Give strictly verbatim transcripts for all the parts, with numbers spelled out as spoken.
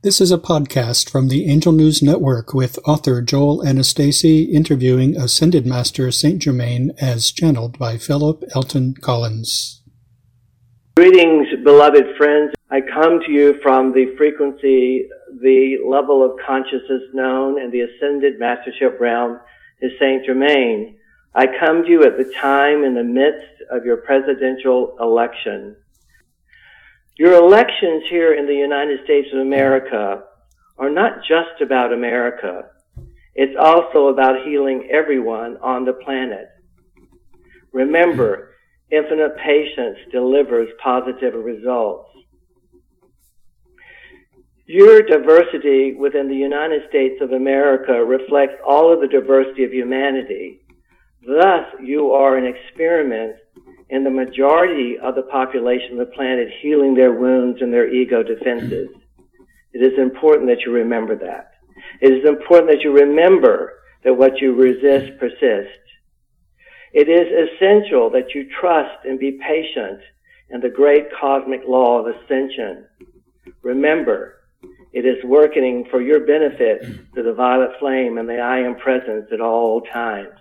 This is a podcast from the Angel News Network with author Joel Anastasi interviewing Ascended Master Saint Germain as channeled by Philip Elton Collins. Greetings, beloved friends. I come to you from the frequency, the level of consciousness known in the Ascended Mastership realm is Saint Germain. I come to you at the time in the midst of your presidential election. Your elections here in the United States of America are not just about America. It's also about healing everyone on the planet. Remember, infinite patience delivers positive results. Your diversity within the United States of America reflects all of the diversity of humanity. Thus, you are an experiment in the majority of the population of the planet healing their wounds and their ego defenses. It is important that you remember that. It is important that you remember that what you resist persists. It is essential that you trust and be patient in the great cosmic law of ascension. Remember, it is working for your benefit through the violet flame and the I Am presence at all times.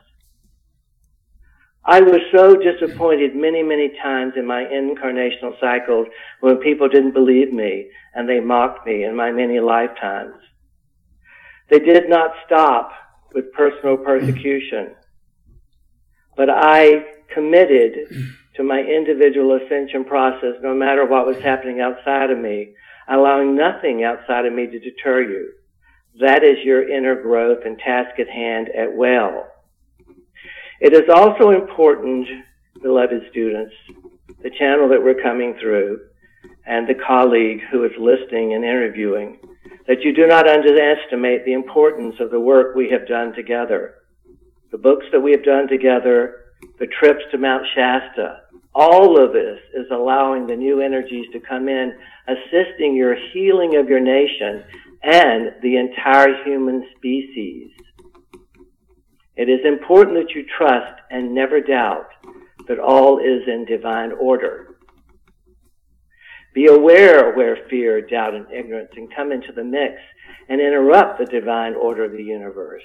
I was so disappointed many, many times in my incarnational cycles when people didn't believe me and they mocked me in my many lifetimes. They did not stop with personal persecution, but I committed to my individual ascension process no matter what was happening outside of me, allowing nothing outside of me to deter you. That is your inner growth and task at hand at well. It is also important, beloved students, the channel that we're coming through and the colleague who is listening and interviewing, that you do not underestimate the importance of the work we have done together. The books that we have done together, the trips to Mount Shasta, all of this is allowing the new energies to come in, assisting your healing of your nation and the entire human species. It is important that you trust and never doubt that all is in divine order. Be aware where fear, doubt, and ignorance can come into the mix and interrupt the divine order of the universe.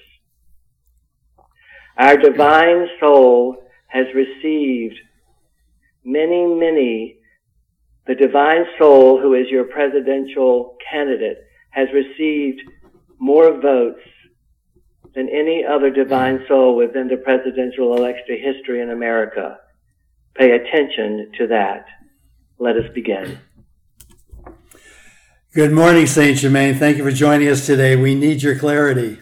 Our divine soul has received many, many, the divine soul who is your presidential candidate has received more votes than any other divine soul within the presidential election history in America. Pay attention to that. Let us begin. Good morning, Saint Germain. Thank you for joining us today. We need your clarity.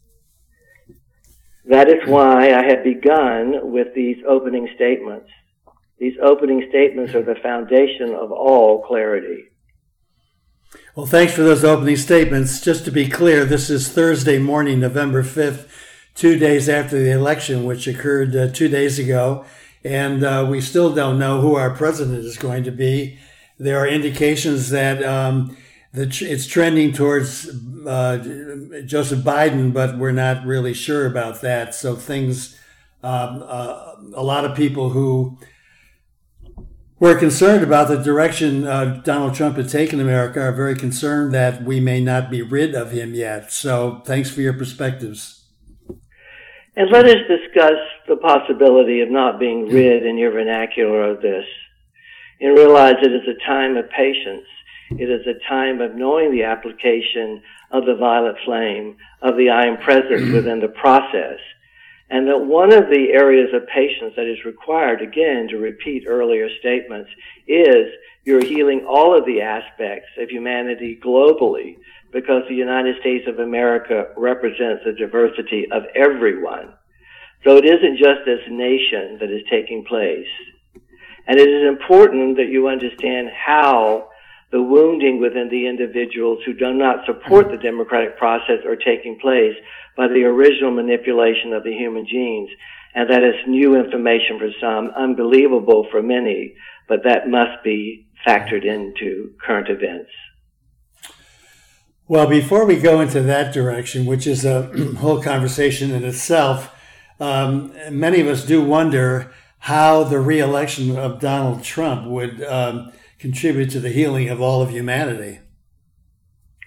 That is why I have begun with these opening statements. These opening statements are the foundation of all clarity. Well, thanks for those opening statements. Just to be clear, this is Thursday morning, November fifth, two days after the election, which occurred uh, two days ago. And uh, we still don't know who our president is going to be. There are indications that um, the tr- it's trending towards uh, Joseph Biden, but we're not really sure about that. So things, um, uh, a lot of people who We're concerned about the direction uh, Donald Trump has taken America, are very concerned that we may not be rid of him yet. So thanks for your perspectives. And let us discuss the possibility of not being rid in your vernacular of this. And realize it is a time of patience. It is a time of knowing the application of the violet flame, of the I Am present within the process. And that one of the areas of patience that is required, again, to repeat earlier statements, is you're healing all of the aspects of humanity globally, because the United States of America represents the diversity of everyone. So it isn't just this nation that is taking place. And it is important that you understand how the wounding within the individuals who do not support the democratic process are taking place by the original manipulation of the human genes. And that is new information for some, unbelievable for many, but that must be factored into current events. Well, before we go into that direction, which is a whole conversation in itself, um, many of us do wonder how the re-election of Donald Trump would um, contribute to the healing of all of humanity.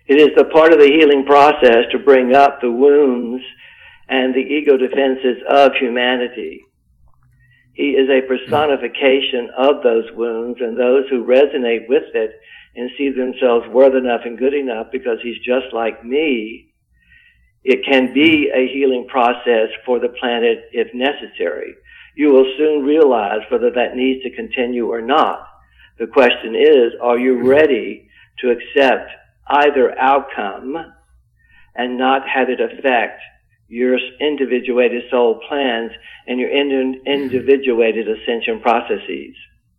It is the part of the healing process to bring up the wounds and the ego defenses of humanity. He is a personification of those wounds, and those who resonate with it and see themselves worth enough and good enough because he's just like me, it can be a healing process for the planet if necessary. You will soon realize whether that needs to continue or not. The question is, are you ready to accept either outcome and not have it affect your individuated soul plans and your individuated ascension processes?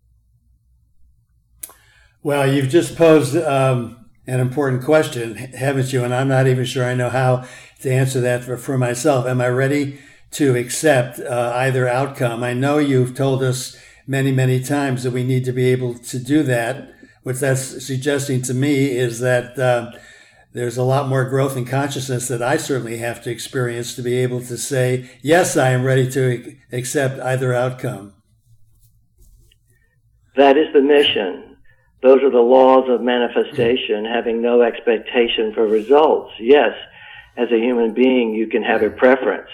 Well, you've just posed um, an important question, haven't you? And I'm not even sure I know how to answer that for, for myself. Am I ready to accept uh, either outcome? I know you've told us many, many times that we need to be able to do that. What that's suggesting to me is that uh, there's a lot more growth in consciousness that I certainly have to experience to be able to say, yes, I am ready to accept either outcome. That is the mission. Those are the laws of manifestation, having no expectation for results. Yes, as a human being, you can have a preference,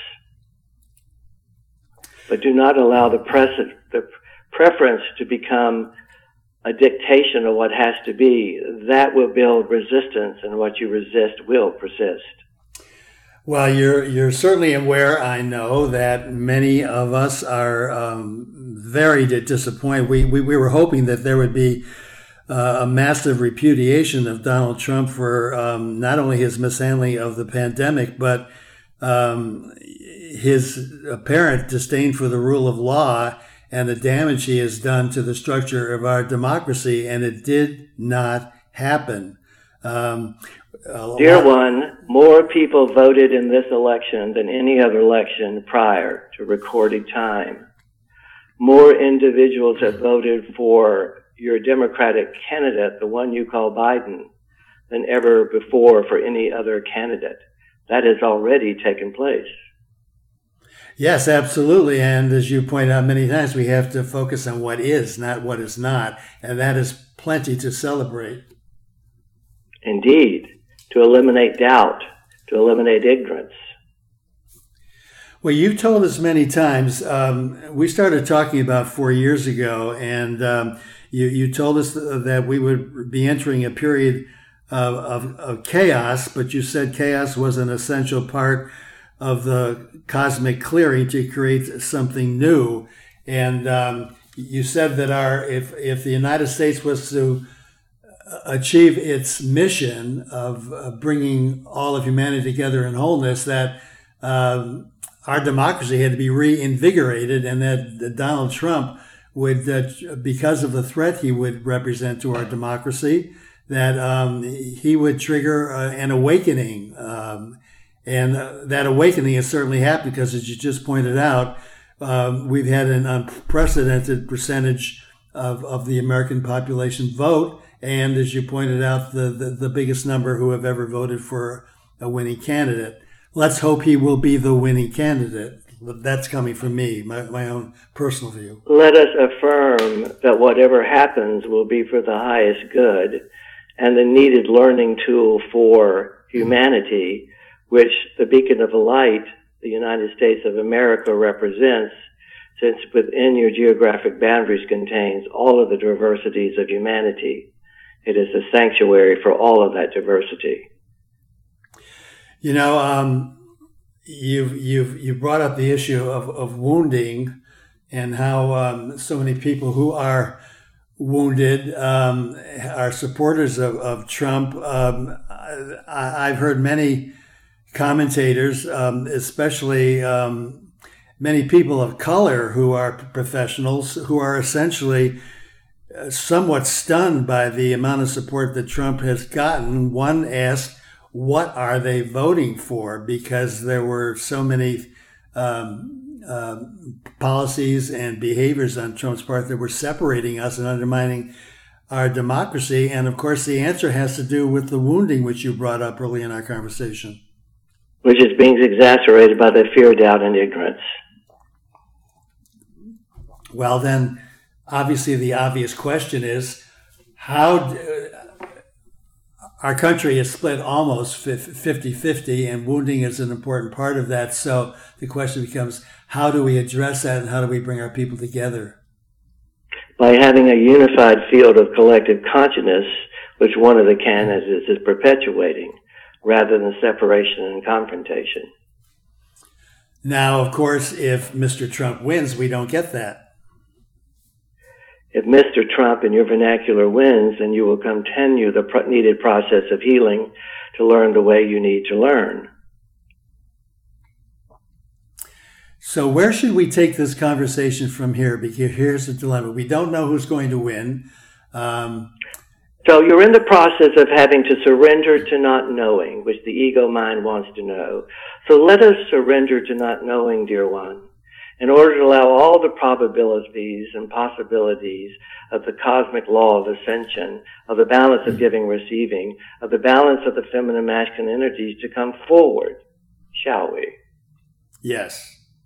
but do not allow the, pres- the preference to become a dictation of what has to be. That will build resistance, and what you resist will persist. Well, you're you're certainly aware, I know, that many of us are um, very disappointed. We, we we were hoping that there would be uh, a massive repudiation of Donald Trump for um, not only his mishandling of the pandemic, but um, his apparent disdain for the rule of law and the damage he has done to the structure of our democracy, and it did not happen. Um, Dear one, more people voted in this election than any other election prior to recorded time. More individuals have voted for your Democratic candidate, the one you call Biden, than ever before for any other candidate. That has already taken place. Yes, absolutely. And as you pointed out many times, we have to focus on what is, not what is not. And that is plenty to celebrate. Indeed. To eliminate doubt, to eliminate ignorance. Well, you've told us many times, um, we started talking about four years ago, and um, you, you told us that we would be entering a period of, of, of chaos, but you said chaos was an essential part of the cosmic clearing to create something new. And um, you said that our if if the United States was to achieve its mission of uh, bringing all of humanity together in wholeness, that um, our democracy had to be reinvigorated, and that, that Donald Trump would, uh, because of the threat he would represent to our democracy, that um, he would trigger uh, an awakening. Um, and uh, that awakening has certainly happened because, as you just pointed out, um, we've had an unprecedented percentage of, of the American population vote. And as you pointed out, the, the, the biggest number who have ever voted for a winning candidate. Let's hope he will be the winning candidate. That's coming from me, my, my own personal view. Let us affirm that whatever happens will be for the highest good and the needed learning tool for humanity, which the beacon of light, the United States of America, represents, since within your geographic boundaries contains all of the diversities of humanity. It is a sanctuary for all of that diversity. You know, um, you've you've you brought up the issue of, of wounding, and how um, so many people who are wounded um, are supporters of, of Trump. Um, I, I've heard many commentators, um, especially um, many people of color who are professionals, who are essentially somewhat stunned by the amount of support that Trump has gotten. One asked, what are they voting for? Because there were so many um, uh, policies and behaviors on Trump's part that were separating us and undermining our democracy. And of course, the answer has to do with the wounding, which you brought up early in our conversation. Which is being exacerbated by the fear, doubt, and ignorance. Well, then, obviously, the obvious question is, how our country is split almost fifty-fifty, and wounding is an important part of that. So the question becomes, how do we address that, and how do we bring our people together? By having a unified field of collective consciousness, which one of the candidates is perpetuating, rather than separation and confrontation. Now, of course, if Mister Trump wins, we don't get that. If Mister Trump in your vernacular wins, then you will continue the pro- needed process of healing to learn the way you need to learn. So where should we take this conversation from here? Because here's the dilemma. We don't know who's going to win. Um, so you're in the process of having to surrender to not knowing, which the ego mind wants to know. So let us surrender to not knowing, dear one, in order to allow all the probabilities and possibilities of the cosmic law of ascension, of the balance of giving, receiving, of the balance of the feminine, masculine energies to come forward, shall we? Yes.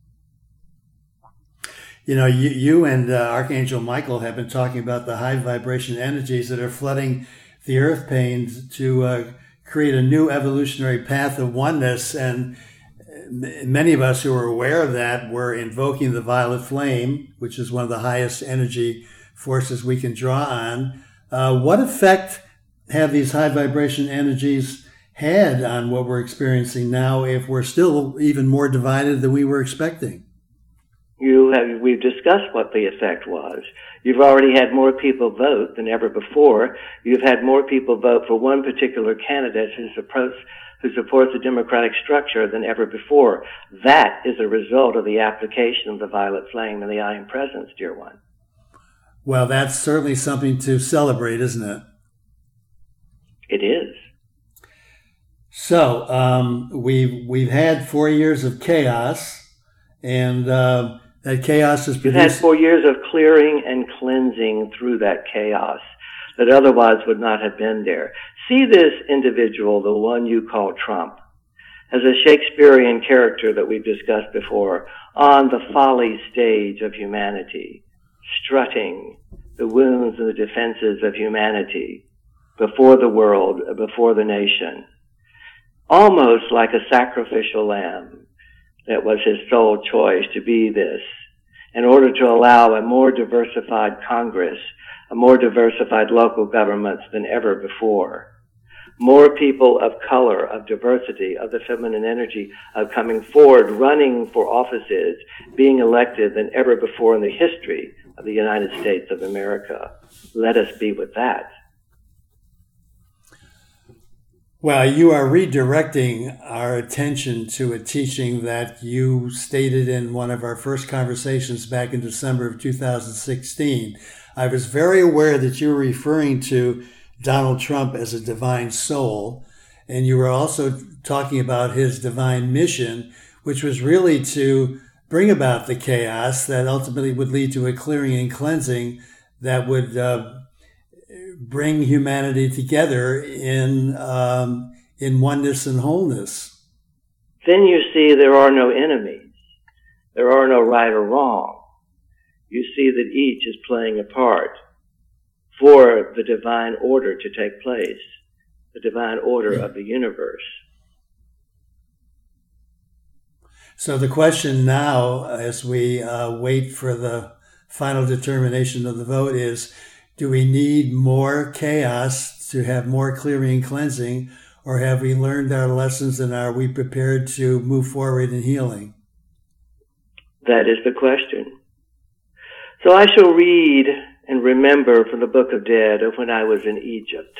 You know, you, you and uh, Archangel Michael have been talking about the high vibration energies that are flooding the earth planes to uh, create a new evolutionary path of oneness. And many of us who are aware of that were invoking the violet flame, which is one of the highest energy forces we can draw on. Uh, what effect have these high vibration energies had on what we're experiencing now if we're still even more divided than we were expecting? You have, we've discussed what the effect was. You've already had more people vote than ever before. You've had more people vote for one particular candidate who supports, who supports the democratic structure than ever before. That is a result of the application of the violet flame and the I Am Presence, dear one. Well, that's certainly something to celebrate, isn't it? It is. So um, we've we've had four years of chaos, and uh, that chaos has produced... You've had four years of clearing and cleansing through that chaos that otherwise would not have been there. See this individual, the one you call Trump, as a Shakespearean character that we've discussed before, on the folly stage of humanity, strutting the wounds and the defenses of humanity before the world, before the nation, almost like a sacrificial lamb that was his sole choice to be this, in order to allow a more diversified Congress, a more diversified local governments than ever before. More people of color, of diversity, of the feminine energy, of coming forward, running for offices, being elected than ever before in the history of the United States of America. Let us be with that. Well, you are redirecting our attention to a teaching that you stated in one of our first conversations back in December of two thousand sixteen. I was very aware that you were referring to Donald Trump as a divine soul, and you were also talking about his divine mission, which was really to bring about the chaos that ultimately would lead to a clearing and cleansing that would uh, bring humanity together in um, in oneness and wholeness. Then you see there are no enemies. There are no right or wrong. You see that each is playing a part for the divine order to take place, the divine order of the universe. So the question now, as we uh, wait for the final determination of the vote, is, do we need more chaos to have more clearing and cleansing, or have we learned our lessons and are we prepared to move forward in healing? That is the question. So I shall read and remember from the Book of Dead of when I was in Egypt.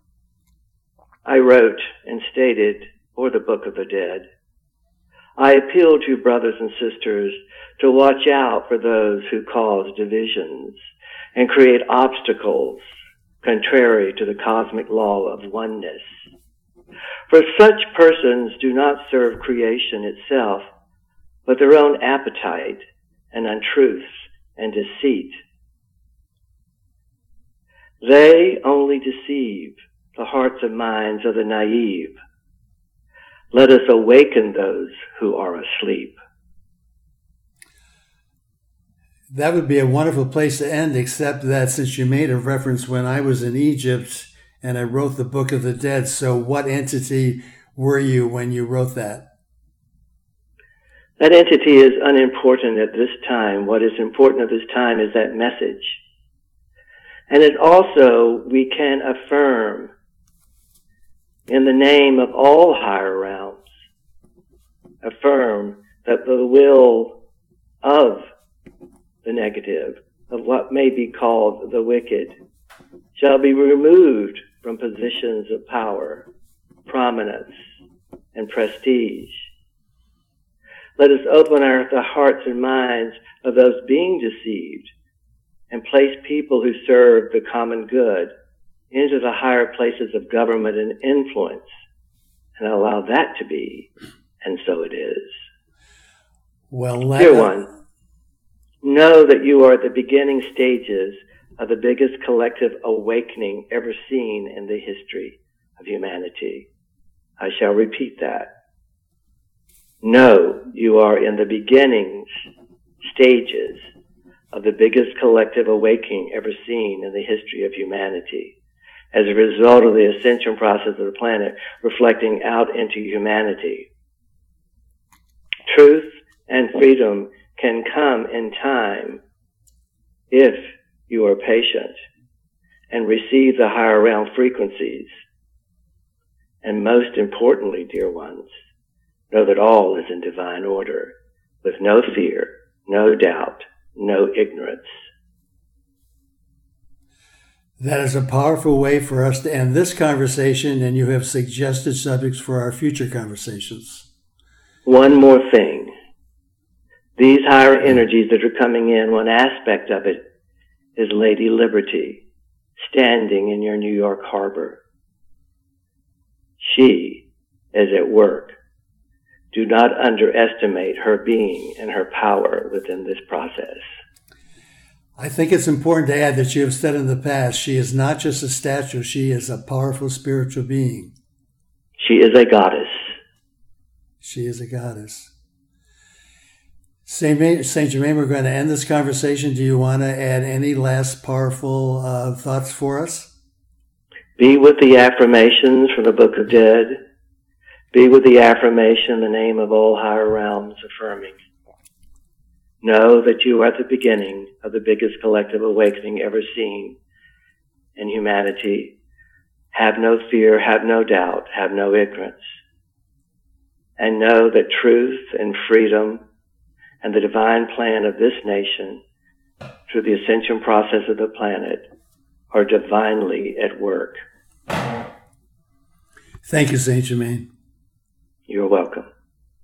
I wrote and stated, or the Book of the Dead, I appeal to brothers and sisters to watch out for those who cause divisions and create obstacles contrary to the cosmic law of oneness. For such persons do not serve creation itself, but their own appetite and untruths and deceit. They only deceive the hearts and minds of the naive. Let us awaken those who are asleep. That would be a wonderful place to end, except that since you made a reference when I was in Egypt and I wrote the Book of the Dead. So what entity were you when you wrote that? That entity is unimportant at this time. What is important at this time is that message. And it also, we can affirm in the name of all higher realms, affirm that the will of the negative, of what may be called the wicked, shall be removed from positions of power, prominence, and prestige. Let us open our, the hearts and minds of those being deceived and place people who serve the common good into the higher places of government and influence, and allow that to be, and so it is. Well, let Dear one, know that you are at the beginning stages of the biggest collective awakening ever seen in the history of humanity. I shall repeat that. Know you are in the beginning stages of the biggest collective awakening ever seen in the history of humanity, as a result of the ascension process of the planet reflecting out into humanity. Truth and freedom can come in time if you are patient and receive the higher realm frequencies. And most importantly, dear ones, know that all is in divine order, with no fear, no doubt, no ignorance. That is a powerful way for us to end this conversation, and you have suggested subjects for our future conversations. One more thing. These higher energies that are coming in, one aspect of it is Lady Liberty, standing in your New York harbor. She is at work. Do not underestimate her being and her power within this process. I think it's important to add that you have said in the past, she is not just a statue, she is a powerful spiritual being. She is a goddess. She is a goddess. Saint Germain, we're going to end this conversation. Do you want to add any last powerful uh, thoughts for us? Be with the affirmations from the Book of Dead. Be with the affirmation in the name of all higher realms affirming. Know that you are at the beginning of the biggest collective awakening ever seen in humanity. Have no fear, have no doubt, have no ignorance. And know that truth and freedom and the divine plan of this nation through the ascension process of the planet are divinely at work. Thank you, Saint Germain. You're welcome.